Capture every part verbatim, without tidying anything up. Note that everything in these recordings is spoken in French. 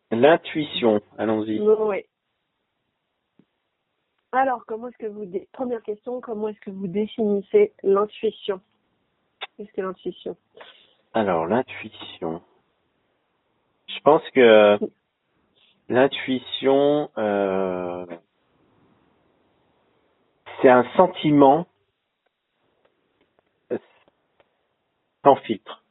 L'intuition, allons-y. Oui. Alors, comment est-ce que vous... Dé... Première question, comment est-ce que vous définissez l'intuition? Qu'est-ce que l'intuition? Alors, l'intuition. Je pense que l'intuition, euh, c'est un sentiment sans filtre.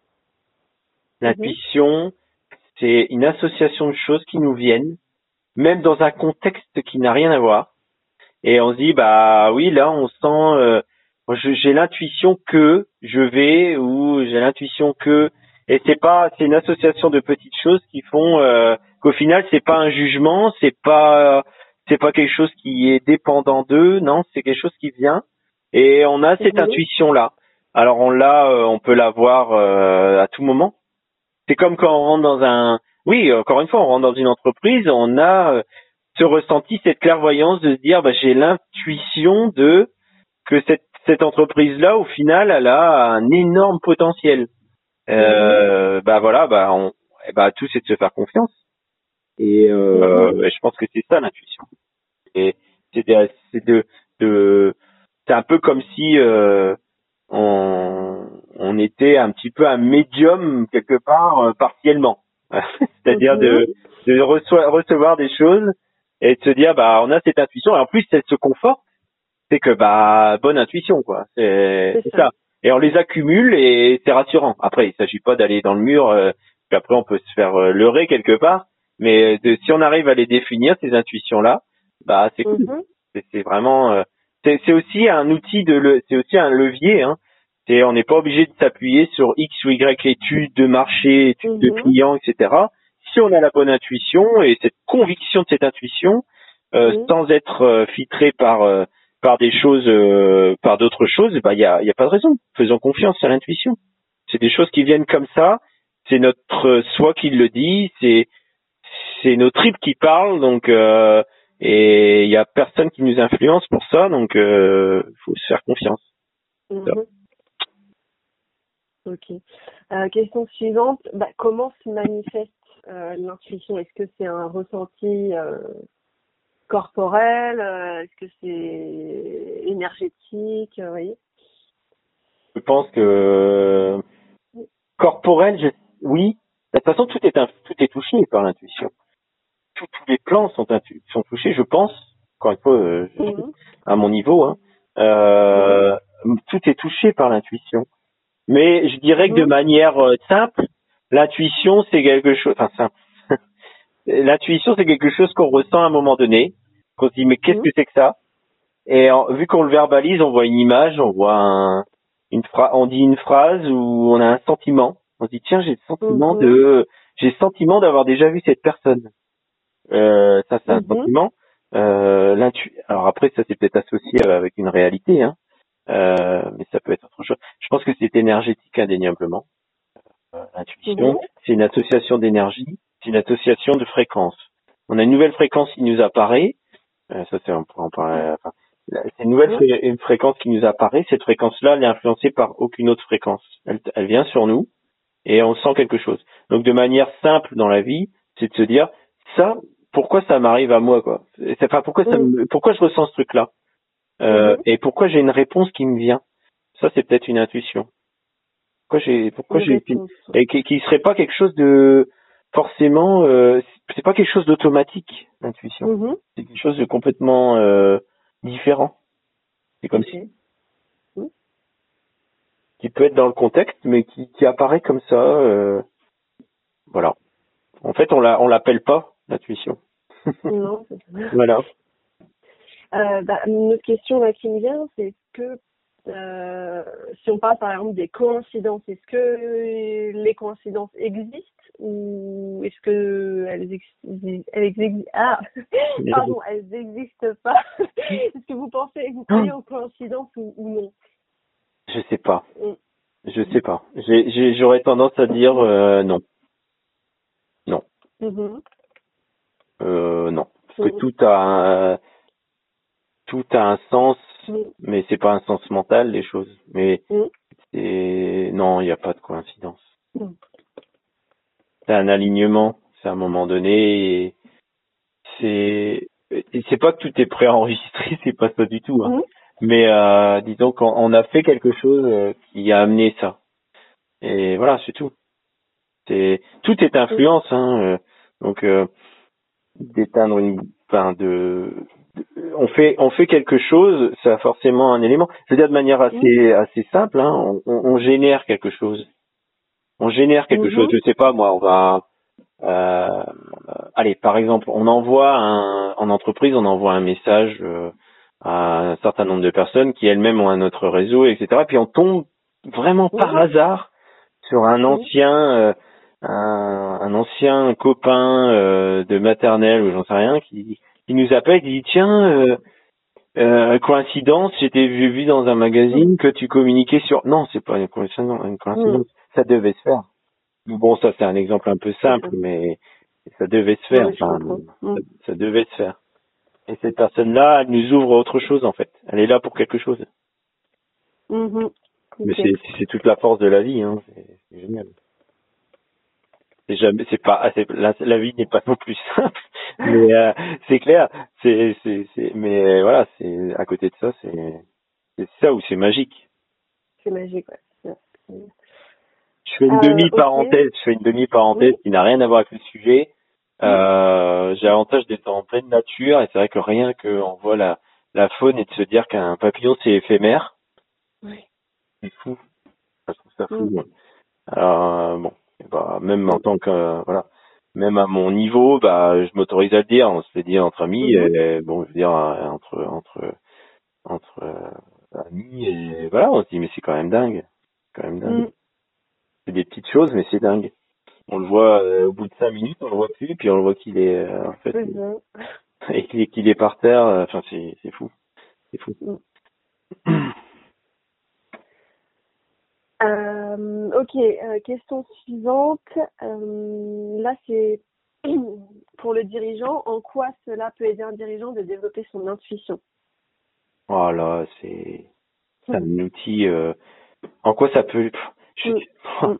L'intuition, c'est une association de choses qui nous viennent, même dans un contexte qui n'a rien à voir. Et on se dit, bah oui, là, on sent, euh, je- j'ai l'intuition que je vais, ou j'ai l'intuition que, et c'est pas, c'est une association de petites choses qui font euh, qu'au final, c'est pas un jugement, c'est pas, c'est pas quelque chose qui est dépendant d'eux, non, c'est quelque chose qui vient. Et on a cette Mhm. intuition-là. Alors on l'a, euh, on peut l'avoir euh, à tout moment. C'est comme quand on rentre dans un, oui, encore une fois, on rentre dans une entreprise, on a euh, ce ressenti, cette clairvoyance de se dire, bah, j'ai l'intuition de que cette, cette entreprise-là, au final, elle a un énorme potentiel. Euh, bah voilà, bah, on, eh bah tout c'est de se faire confiance. Et euh, Mhm. bah, je pense que c'est ça l'intuition. Et c'est de, c'est de, de- c'est un peu comme si euh, on, on était un petit peu un médium quelque part euh, partiellement. C'est-à-dire Mhm. de, de reçoit- recevoir des choses et de se dire bah on a cette intuition et en plus elle se conforte, c'est que bah bonne intuition quoi. C'est C'est c'est ça. ça. Et on les accumule et c'est rassurant. Après il s'agit pas d'aller dans le mur, euh, puis après on peut se faire euh, leurrer quelque part, mais de, si on arrive à les définir ces intuitions là, bah c'est cool. Mhm. C'est c'est vraiment euh, c'est c'est aussi un outil de le c'est aussi un levier hein. C'est on n'est pas obligé de s'appuyer sur X ou Y études de marché, études de Mhm. clients, et cetera. Si on a la bonne intuition et cette conviction de cette intuition, euh, Mhm. sans être euh, filtré par euh, par des choses, euh, par d'autres choses, bah il y a, y a pas de raison. Faisons confiance à l'intuition. C'est des choses qui viennent comme ça. C'est notre euh, soi qui le dit. C'est c'est nos tripes qui parlent. Donc euh, et il y a personne qui nous influence pour ça. Donc euh, faut se faire confiance. Mhm. Ok. Euh, question suivante. Bah, comment se manifeste euh, l'intuition? Est-ce que c'est un ressenti euh, corporel? euh, Est-ce que c'est énergétique? euh, vous voyez? Je pense que corporel, je, oui. De toute façon, tout est un- tout est touché par l'intuition. Tous tous les plans sont, intu- sont touchés, je pense. Encore une fois, euh, Mhm. à mon niveau, hein. Euh, tout est touché par l'intuition. Mais je dirais que de Mhm. manière euh, simple, l'intuition c'est quelque chose. Enfin simple. L'intuition c'est quelque chose qu'on ressent à un moment donné, qu'on se dit mais qu'est-ce Mhm. que c'est que ça? Et en- vu qu'on le verbalise, on voit une image, on voit un, une phrase, on dit une phrase où on a un sentiment. On se dit tiens j'ai le sentiment Mhm. de, j'ai le sentiment d'avoir déjà vu cette personne. Euh, ça c'est un Mhm. sentiment. Euh, l'intu- Alors après ça c'est peut-être associé avec une réalité, hein. Euh, mais ça peut être autre chose. Je pense que c'est énergétique indéniablement. Euh, L'intuition, Mhm. c'est une association d'énergie, c'est une association de fréquences. On a une nouvelle fréquence qui nous apparaît. Euh, ça c'est un point. on parlait- Enfin, là, c'est une nouvelle Mhm. fré- une fréquence qui nous apparaît. Cette fréquence-là, elle est influencée par aucune autre fréquence. Elle, elle vient sur nous et on sent quelque chose. Donc de manière simple dans la vie, c'est de se dire ça. Pourquoi ça m'arrive à moi quoi? C'est- Enfin pourquoi ça Mhm. me, pourquoi je ressens ce truc-là? Euh, Mhm. et pourquoi j'ai une réponse qui me vient? Ça c'est peut-être une intuition. Pourquoi j'ai, pourquoi Une j'ai été, réponse. et qui, qui serait pas quelque chose de forcément, euh, c'est pas quelque chose d'automatique, l'intuition. Mhm. C'est quelque chose de complètement euh, différent. C'est comme Ok. si, Mhm. qui peut être dans le contexte, mais qui, qui apparaît comme ça. Euh, voilà. En fait, on la, on l'appelle pas l'intuition. Non, c'est ça. Voilà. Euh, bah, une autre question là qui me vient, c'est que euh, si on parle par exemple des coïncidences, est-ce que les coïncidences existent ou est-ce que elles existent, elles existent ah pardon, elles n'existent pas. Est-ce que vous pensez, vous croyez aux coïncidences ou, ou non? Je sais pas. Mm. Je sais pas. J'ai, j'ai- j'aurais tendance à dire euh, non, non, Mhm. euh, non, parce que Mm. tout a, un, tout a un sens, Mm. mais c'est pas un sens mental les choses. Mais Mm. c'est non, il n'y a pas de coïncidence. Mm. C'est un alignement. c'est à un moment donné, c'est c'est pas que tout est préenregistré, c'est pas ça du tout, hein. Mhm. Mais euh, disons qu'on on a fait quelque chose euh, qui a amené ça. Et voilà, c'est tout. C'est tout est influence, hein. euh, donc euh, d'éteindre une, enfin de, de- on fait on fait quelque chose, ça a forcément un élément. Je veux dire de manière Mhm. assez assez simple, hein. On, on, on génère quelque chose. On génère quelque chose. Mhm. Je sais pas, moi, on va Euh, allez, par exemple, on envoie un, en entreprise, on envoie un message euh, à un certain nombre de personnes qui elles-mêmes ont un autre réseau, et cetera. Puis on tombe vraiment par Mhm. hasard sur un Mhm. ancien, euh, un, un ancien copain euh, de maternelle ou j'en sais rien qui, qui nous appelle et qui dit tiens, euh, euh, coïncidence, j'étais j'ai vu dans un magazine que tu communiquais sur. Non, c'est pas une coïncidence, une Mhm. coïncidence. Ça devait se faire. Bon, ça c'est un exemple un peu C'est simple, ça. mais ça devait se Non, faire. mais je Enfin, comprends. ça, Mhm. ça devait se faire. Et cette personne-là, elle nous ouvre autre chose en fait. Elle est là pour quelque chose. Mhm. Mais Ok. c'est c'est toute la force de la vie, hein. C'est c'est génial. C'est jamais, c'est pas, ah, c'est- la, la vie n'est pas non plus simple, mais euh, c'est clair. C'est c'est c'est, mais voilà, c'est à côté de ça, c'est c'est ça où c'est magique. C'est magique, ouais. Ouais. Je fais une Euh, ok. demi-parenthèse, je fais une Oui. demi-parenthèse qui n'a rien à voir avec le sujet. Mhm. Euh, j'ai l'avantage d'être en pleine nature et c'est vrai que rien qu'on voit la, la faune et de se dire qu'un papillon c'est éphémère, Oui. c'est fou. Je trouve ça fou. Mhm. Ouais. Alors euh, bon, et bah, même en Mhm. tant que euh, voilà, même à mon niveau, bah je m'autorise à le dire. On se le dit entre amis. Mhm. Et, bon, je veux dire euh, entre entre entre euh, amis et voilà, on se dit mais c'est quand même dingue, c'est quand même dingue. Mhm. C'est des petites choses, mais c'est dingue. On le voit euh, au bout de cinq minutes, on le voit plus, puis on le voit qu'il est euh, en fait C'est ça. et qu'il est, qu'il est par terre. euh, Enfin, c'est c'est fou, c'est fou. Mhm. Euh, ok, euh, question suivante. Euh, là, c'est pour le dirigeant. En quoi cela peut aider un dirigeant de développer son intuition? Voilà, c'est c'est Mhm. un outil. euh, En quoi ça peut pff, je... Mhm.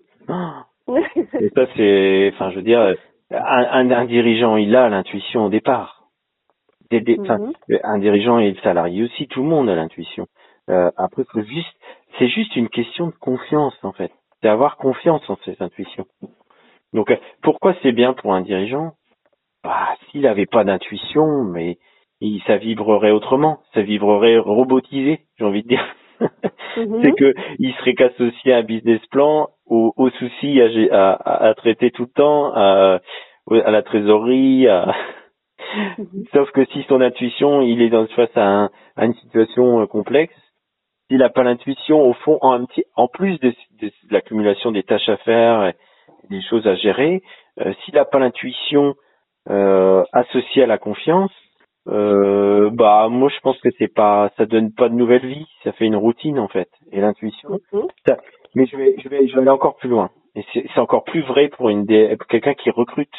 Et ça, c'est, enfin, je veux dire, un, un, un dirigeant, il a l'intuition au départ. Des- des- Enfin, Mhm. un dirigeant et le salarié aussi, tout le monde a l'intuition. Euh, après, faut juste, c'est juste une question de confiance en fait. C'est avoir confiance en ses intuitions. Donc, euh, pourquoi c'est bien pour un dirigeant? Bah, s'il n'avait pas d'intuition, mais il, ça vibrerait autrement, ça vibrerait robotisé, j'ai envie de dire. C'est Mhm. que il serait qu'associé à un business plan, aux, aux soucis à, gé- à, à- à traiter tout le temps, à, à la trésorerie. À... Mhm. Sauf que si son intuition, il est dans, face à, un- à une situation euh, complexe, s'il n'a pas l'intuition, au fond, en, un petit, en plus de, de- de l'accumulation des tâches à faire, et des choses à gérer, euh, s'il n'a pas l'intuition euh, associée à la confiance, euh, bah moi je pense que c'est pas, ça donne pas de nouvelle vie, ça fait une routine en fait. Et l'intuition, Mhm. ça- mais je vais, je vais, je vais aller encore plus loin. Et c'est c'est encore plus vrai pour une dé- pour quelqu'un qui recrute.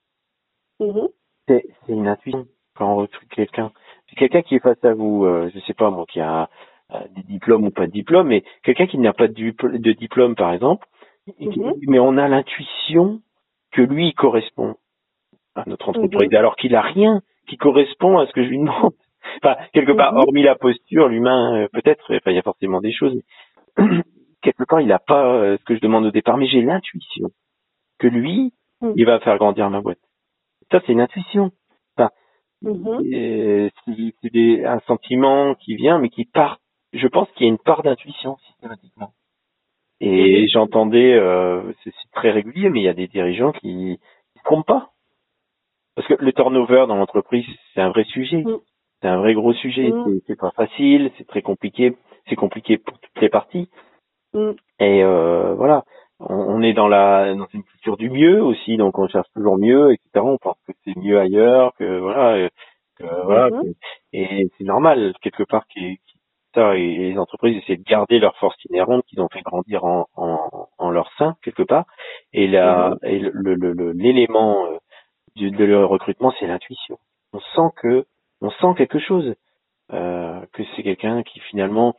Mhm. C'est c'est une intuition quand on recrute quelqu'un. C'est quelqu'un qui est face à vous, euh, je sais pas moi, qui a euh, des diplômes ou pas de diplôme, mais quelqu'un qui n'a pas de, dupl- de diplôme par exemple, et qui- Mhm. mais on a l'intuition que lui il correspond à notre Mhm. entreprise, alors qu'il a rien qui correspond à ce que je lui demande. Enfin, quelque part, Mhm. hormis la posture, l'humain, euh, peut-être, enfin, il y a forcément des choses, mais quelque part, il n'a pas euh, ce que je demande au départ, mais j'ai l'intuition que lui, Mhm. il va faire grandir ma boîte. Ça, c'est une intuition. Enfin, Mhm. euh, c'est c'est des- un sentiment qui vient, mais qui part. Je pense qu'il y a une part d'intuition systématiquement. Et Mhm. j'entendais, euh, c'est c'est très régulier, mais il y a des dirigeants qui ne se trompent pas. Parce que le turnover dans l'entreprise, c'est un vrai sujet. Mhm. C'est un vrai gros sujet. Mhm. C'est c'est pas facile, c'est très compliqué. C'est compliqué pour toutes les parties. Mhm. Et euh, voilà, on, on est dans la dans une culture du mieux aussi, donc on cherche toujours mieux, et cetera. On pense que c'est mieux ailleurs, que voilà, euh, que, voilà. Mhm. que- et c'est normal quelque part que ça et, et les entreprises essaient de garder leur force inhérente qu'ils ont fait grandir en, en, en leur sein quelque part. Et la Mhm. et le le- le- l'élément euh, du, de le recrutement, c'est l'intuition. On sent que on sent quelque chose, euh, que c'est quelqu'un qui finalement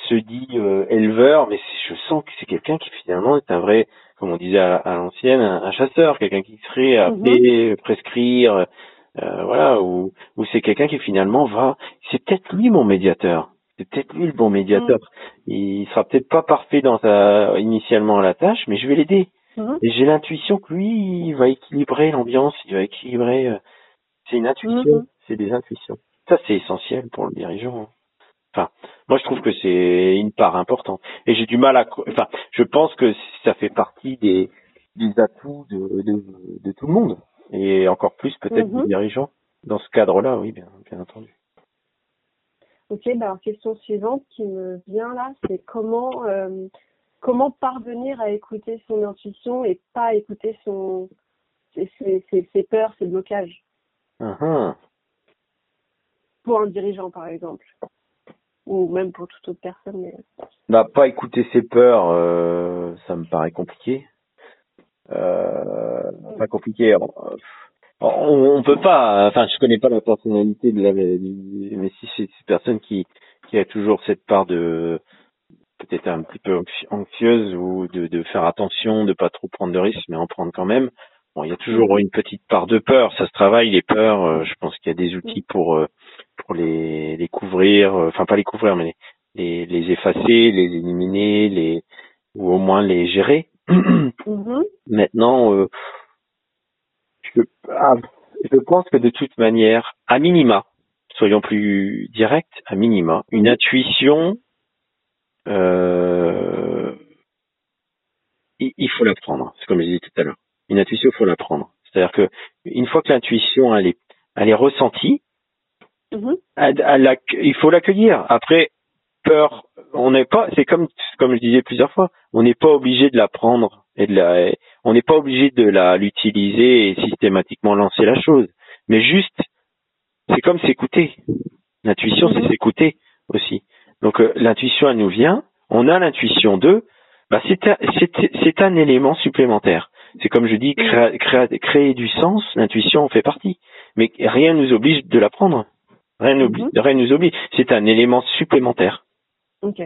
se dit euh, éleveur, mais c'est- je sens que c'est quelqu'un qui finalement est un vrai, comme on disait à, à l'ancienne, un, un chasseur, quelqu'un qui serait Mhm. appelé, prescrire, euh, voilà, ou, ou c'est quelqu'un qui finalement va, c'est peut-être lui mon médiateur, c'est peut-être lui le bon Mhm. médiateur. Il sera peut-être pas parfait dans sa, initialement à la tâche, mais je vais l'aider. Mhm. Et j'ai l'intuition que lui, il va équilibrer l'ambiance, il va équilibrer. euh, c'est une intuition, Mhm. c'est des intuitions. Ça, c'est essentiel pour le dirigeant, hein. Enfin, moi, je trouve que c'est une part importante. Et j'ai du mal à, enfin, je pense que ça fait partie des, des atouts de, de, de tout le monde. Et encore plus peut-être des Mhm. dirigeants. Dans ce cadre-là, oui, bien, bien entendu. Ok, bah alors question suivante qui me vient là, c'est comment euh, comment parvenir à écouter son intuition et pas écouter son ses, ses, ses- ses peurs, ses blocages Uhum. pour un dirigeant par exemple ou même pour toute autre personne. Mais... Bah, pas écouter ses peurs, euh, ça me paraît compliqué. Euh, pas compliqué. On, on peut pas, enfin, je connais pas la personnalité de la, du- mais si c'est une personne qui, qui a toujours cette part de, peut-être un petit peu anxi- anxieuse ou de, de faire attention, de pas trop prendre de risques, mais en prendre quand même. Bon, il y a toujours Mhm. une petite part de peur, ça se travaille, les peurs, euh, je pense qu'il y a des Mhm. outils pour, euh, pour les, les couvrir, euh, enfin, pas les couvrir, mais les, les effacer, les éliminer, les, ou au moins les gérer. Mhm. Maintenant, euh, je, ah, je pense que de toute manière, à minima, soyons plus directs, à minima, une Mhm. intuition, euh, il, il faut l'apprendre. C'est comme je disais tout à l'heure. Une intuition, il faut l'apprendre. C'est-à-dire que une fois que l'intuition elle est, elle est ressentie, Mhm. elle- elle acc- il faut l'accueillir. Après, peur, on n'est pas, c'est comme comme je disais plusieurs fois, on n'est pas obligé de la prendre et de la, on n'est pas obligé de la l'utiliser et systématiquement lancer la chose. Mais juste, c'est comme s'écouter. L'intuition, c'est Mhm. s'écouter aussi. Donc euh, l'intuition, elle nous vient. On a l'intuition d'eux. Bah, c'est un, c'est, c'est un élément supplémentaire. C'est comme je dis, Mhm. créer, créer, créer du sens, l'intuition en fait partie. Mais rien nous oblige de la prendre. Rien nous, Mhm. rien nous oblige. C'est un élément supplémentaire. Ok.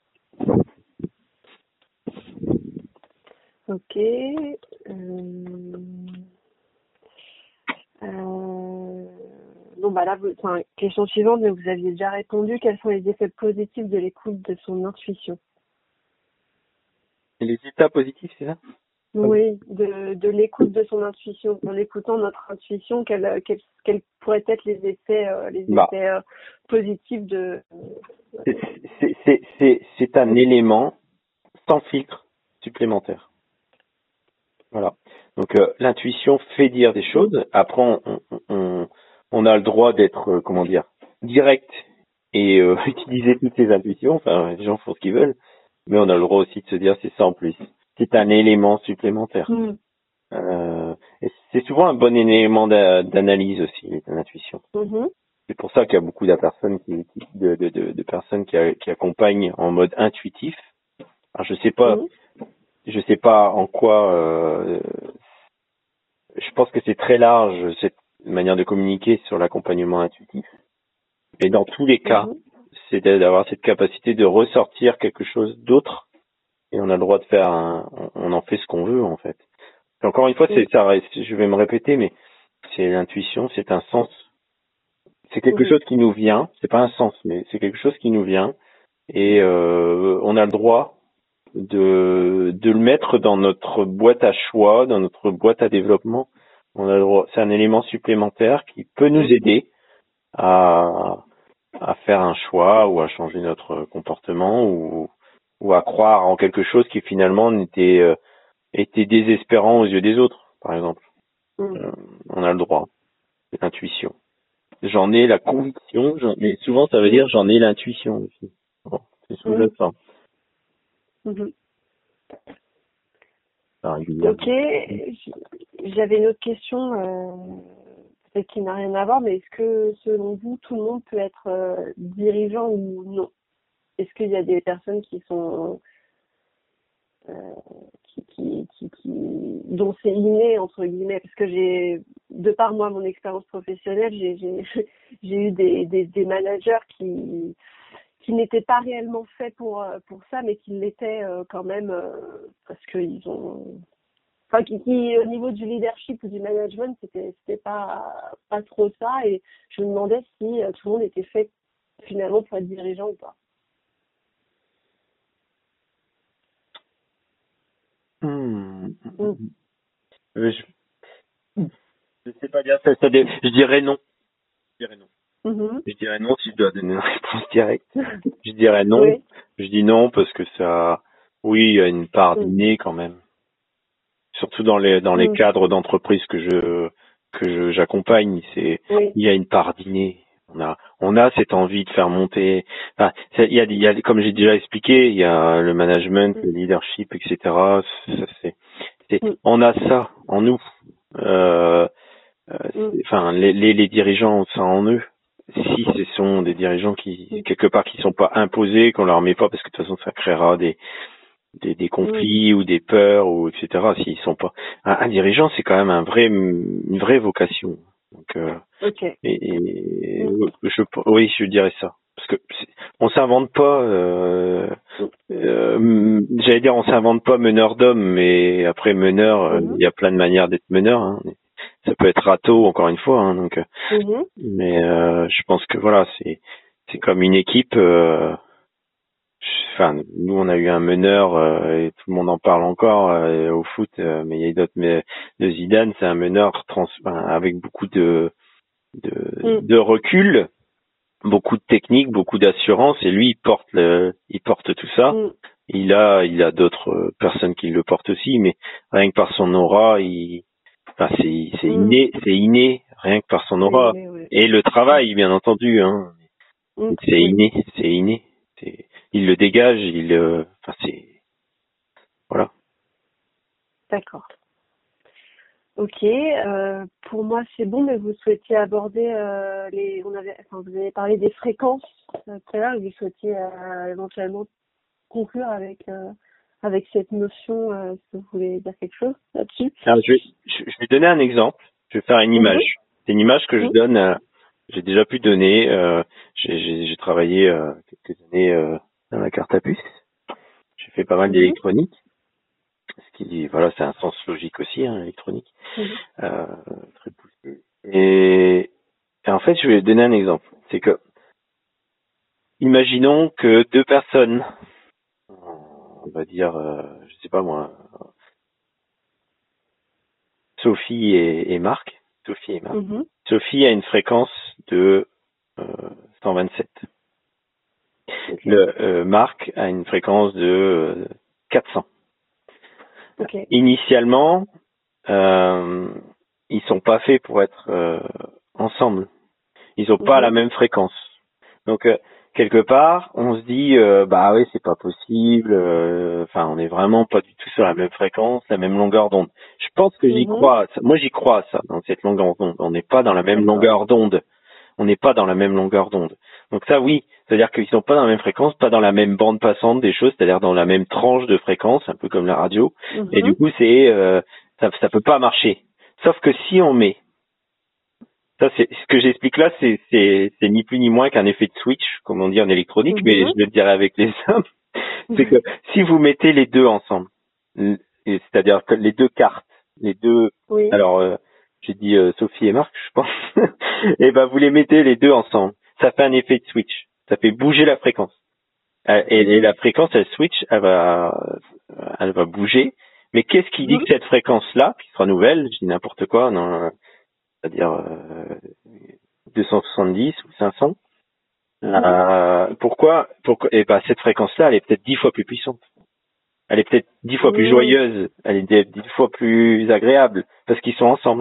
Ok. Euh... Euh... Bon bah là, vous... enfin, question suivante, mais vous aviez déjà répondu. Quels sont les effets positifs de l'écoute de son intuition? Et les états positifs, c'est ça? Oui, de, de l'écoute de son intuition. En écoutant notre intuition, quels quels quels pourraient être les effets euh, les Bah, effets euh, positifs de. c'est, c'est, c'est, c'est, c'est un élément sans filtre supplémentaire. Voilà. Donc euh, l'intuition fait dire des Mm. choses. Après, on, on, on, on a le droit d'être, euh, comment dire, direct et euh, utiliser toutes ses intuitions. Enfin, les gens font ce qu'ils veulent, mais on a le droit aussi de se dire c'est ça en plus. C'est un élément supplémentaire. Mm. Euh, et c'est souvent un bon élément d'a- d'analyse aussi, l'intuition. Mhm. C'est pour ça qu'il y a beaucoup de personnes qui, qui- de, de, de, de personnes qui, a- qui accompagnent en mode intuitif. Alors je sais pas, Mm. je sais pas en quoi. Euh, je pense que c'est très large cette manière de communiquer sur l'accompagnement intuitif. Et dans tous les cas, Mhm. c'est d'avoir cette capacité de ressortir quelque chose d'autre. Et on a le droit de faire un, on en fait ce qu'on veut en fait. Et encore une fois, Mm. c'est ça. Je vais me répéter, mais c'est l'intuition, c'est un sens. C'est quelque Mhm. chose qui nous vient. C'est pas un sens, mais c'est quelque chose qui nous vient. Et euh, on a le droit de, de le mettre dans notre boîte à choix, dans notre boîte à développement. On a le droit, c'est un élément supplémentaire qui peut nous Mm. aider à, à faire un choix ou à changer notre comportement ou, ou à croire en quelque chose qui finalement était, euh, était désespérant aux yeux des autres, par exemple. Mm. Euh, on a le droit, c'est l'intuition. J'en ai la conviction, j'en- mais souvent ça veut Mm. dire j'en ai l'intuition aussi. Bon, c'est Mm. sous-jacent, Mhm. ça, régulièrement. Ok, j- j'avais une autre question, euh, peut-être qui n'a rien à voir, mais est-ce que selon vous, tout le monde peut être euh, dirigeant ou non? Est-ce qu'il y a des personnes qui sont euh, qui, qui, qui, qui- dont c'est inné entre guillemets? Parce que j'ai, de par moi mon expérience professionnelle, j'ai j'ai j'ai eu des, des, des managers qui qui n'était pas réellement fait pour euh, pour ça, mais qui l'était euh, quand même euh, parce qu'ils ont, enfin qui, qui au niveau du leadership ou du management, c'était c'était pas pas trop ça. Et je me demandais si euh, tout le monde était fait finalement pour être dirigeant ou pas. Hmm. Mm. Euh, Je, je sais pas dire ça. ça dé- je dirais non. Je dirais non. Mhm. Je dirais non si je dois donner une réponse directe. Je dirais non. Oui. Je dis non parce que ça, oui, il y a une part Mm. d'inné quand même. Surtout dans les dans les Mm. cadres d'entreprise que je que je j'accompagne, c'est Oui. il y a une part d'inné. On a on a cette envie de faire monter. Enfin, c'est- il y a il y a comme j'ai déjà expliqué, il y a le management, Mm. le leadership, et cetera. Ça, c'est, c'est Mm. on a ça en nous. Euh, euh, Mm. c'est- enfin, les, les les dirigeants ont ça en eux. Si ce sont des dirigeants qui Mm. quelque part qui sont pas imposés, qu'on leur met pas parce que de toute façon ça créera des des, des Mm. conflits ou des peurs ou et cetera. S'ils sont pas un, un dirigeant, c'est quand même un vrai une vraie vocation. Donc euh, Ok. et, et Mm. je oui, je dirais ça parce que c'est- on s'invente pas. Euh, Mm. euh, J'allais dire on s'invente pas meneur d'homme, mais après meneur, euh, Mhm. il y a plein de manières d'être meneur. Hein. Ça peut être râteau encore une fois. Hein, donc, euh, Mhm. mais euh, je pense que voilà, c'est c'est comme une équipe. Euh, Enfin, nous on a eu un meneur euh, et tout le monde en parle encore euh, au foot, euh, mais il y a d'autres. Mais de Zidane, c'est un meneur trans, enfin, avec beaucoup de, de Mm. de recul, beaucoup de technique, beaucoup d'assurance, et lui il porte le, il porte tout ça. Mm. Il a il a d'autres euh, personnes qui le portent aussi, mais rien que par son aura, il, enfin c'est c'est Mm. inné, c'est inné, rien que par son C'est aura inné, ouais. et le travail bien entendu. Hein, Mm. c'est Oui. inné, c'est inné. C'est, il le dégage, il, euh, enfin c'est voilà. D'accord. Ok, euh, pour moi c'est bon, mais vous souhaitiez aborder euh, les, on avait, enfin vous avez parlé des fréquences euh, tout à l'heure, et vous souhaitiez euh, éventuellement conclure avec euh, avec cette notion. Euh, est-ce que vous voulez dire quelque chose là-dessus? Alors, je, vais, je, je vais donner un exemple. Je vais faire une Mhm. image. C'est une image que je Mhm. donne. À, j'ai déjà pu donner. Euh, j'ai, j'ai, j'ai travaillé euh, quelques années euh, dans la carte à puce. J'ai fait pas mal Mhm. d'électronique. Ce qui, voilà, c'est un sens logique aussi, hein, l'électronique. Mhm. Euh, très poussé. Et, et en fait, je vais donner un exemple. C'est que, imaginons que deux personnes, on va dire, euh, je sais pas moi, Sophie et, et Marc. Sophie et Marc. Mhm. Sophie a une fréquence de euh, cent vingt-sept. Ok. Le euh, Marc a une fréquence de euh, quatre cents. Ok. Initialement, euh, ils sont pas faits pour être euh, ensemble. Ils ont pas la Mhm. même fréquence. Donc euh, quelque part, on se dit euh, bah oui, c'est pas possible. euh, Enfin, on est vraiment pas du tout sur la même fréquence, la même longueur d'onde. Je pense que j'y Mhm. crois. à ça. Moi, j'y crois à ça dans cette longueur d'onde. On n'est pas dans la même D'accord. longueur d'onde. On n'est pas dans la même longueur d'onde. Donc ça, oui, c'est-à-dire qu'ils sont pas dans la même fréquence, pas dans la même bande passante des choses, c'est-à-dire dans la même tranche de fréquence, un peu comme la radio. Et du Mhm. coup, c'est euh, ça, ça peut pas marcher. Sauf que si on met, ça c'est ce que j'explique là, c'est c'est c'est ni plus ni moins qu'un effet de switch, comme on dit en électronique, mais Mhm. je le dirais avec les hommes, c'est que si vous mettez les deux ensemble, l- et c'est-à-dire que les deux cartes, les deux, Oui. alors euh, j'ai dit euh, Sophie et Marc, je pense, et ben vous les mettez les deux ensemble, ça fait un effet de switch, ça fait bouger la fréquence. Euh, Et, et Mhm. la fréquence, elle switch, elle va, elle va bouger. Mais qu'est-ce qui dit Mhm. que cette fréquence-là, qui sera nouvelle, je dis n'importe quoi, non, c'est-à-dire euh, deux cent soixante-dix ou cinq cents, Mhm. euh, pourquoi, pourquoi, et ben cette fréquence-là, elle est peut-être dix fois plus puissante. Elle est peut-être dix fois plus Mhm. joyeuse, elle est peut-être dix fois plus agréable, parce qu'ils sont ensemble.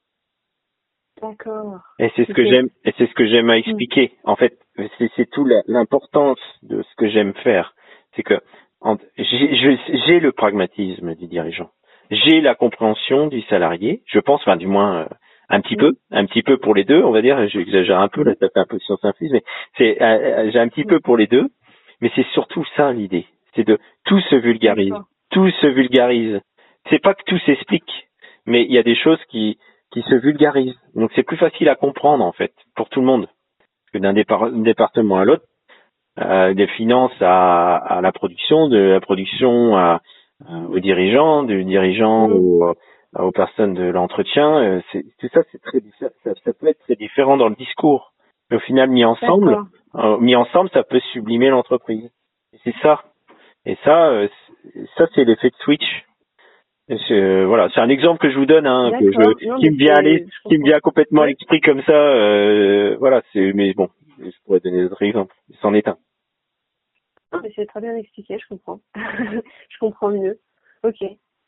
D'accord. Et c'est ce que Ok. j'aime, et c'est ce que j'aime à Mhm. expliquer. En fait, c'est, c'est tout la- l'importance de ce que j'aime faire. C'est que en- j'ai, je- j'ai le pragmatisme du dirigeant. J'ai la compréhension du salarié. Je pense, enfin, du moins, euh, un petit Mhm. peu, un petit peu pour les deux, on va dire. J'exagère un peu, là, ça fait un peu science infuse, mais c'est, euh, euh, j'ai un petit Mhm. peu pour les deux. Mais c'est surtout ça l'idée. C'est de tout se vulgarise. D'accord. Tout se vulgarise. C'est pas que tout s'explique, mais il y a des choses qui, qui se vulgarisent. Donc c'est plus facile à comprendre en fait pour tout le monde que d'un départ- département à l'autre. euh, des finances à, à la production, de la production à, à- aux dirigeants, du dirigeant Mm. aux, aux personnes de l'entretien. Euh, c'est, tout ça, c'est très diffé- ça, ça peut être très différent dans le discours. Mais au final, mis ensemble, D'accord. euh, mis ensemble, ça peut sublimer l'entreprise. Et c'est ça. Et ça, euh, c'est- ça c'est l'effet de switch. Et c'est, euh, voilà, c'est un exemple que je vous donne, hein, que D'accord. je, Non, qui mais me vient aller, c'est, je qui me comprends. vient complètement à Ouais. l'esprit comme ça. Euh, voilà, c'est, mais bon, je pourrais donner d'autres exemples. C'en est un. Non, mais c'est très bien expliqué, je comprends. Je comprends mieux. Ok.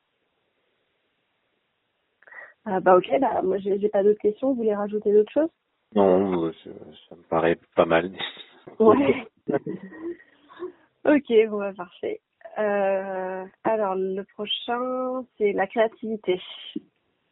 Ah, bah, ok, bah, moi, j'ai j'ai pas d'autres questions. Vous voulez rajouter d'autres choses? Non, euh, ça, ça me paraît pas mal. Ouais. Ok, bon, bah, parfait. Euh, alors, le prochain, c'est la créativité.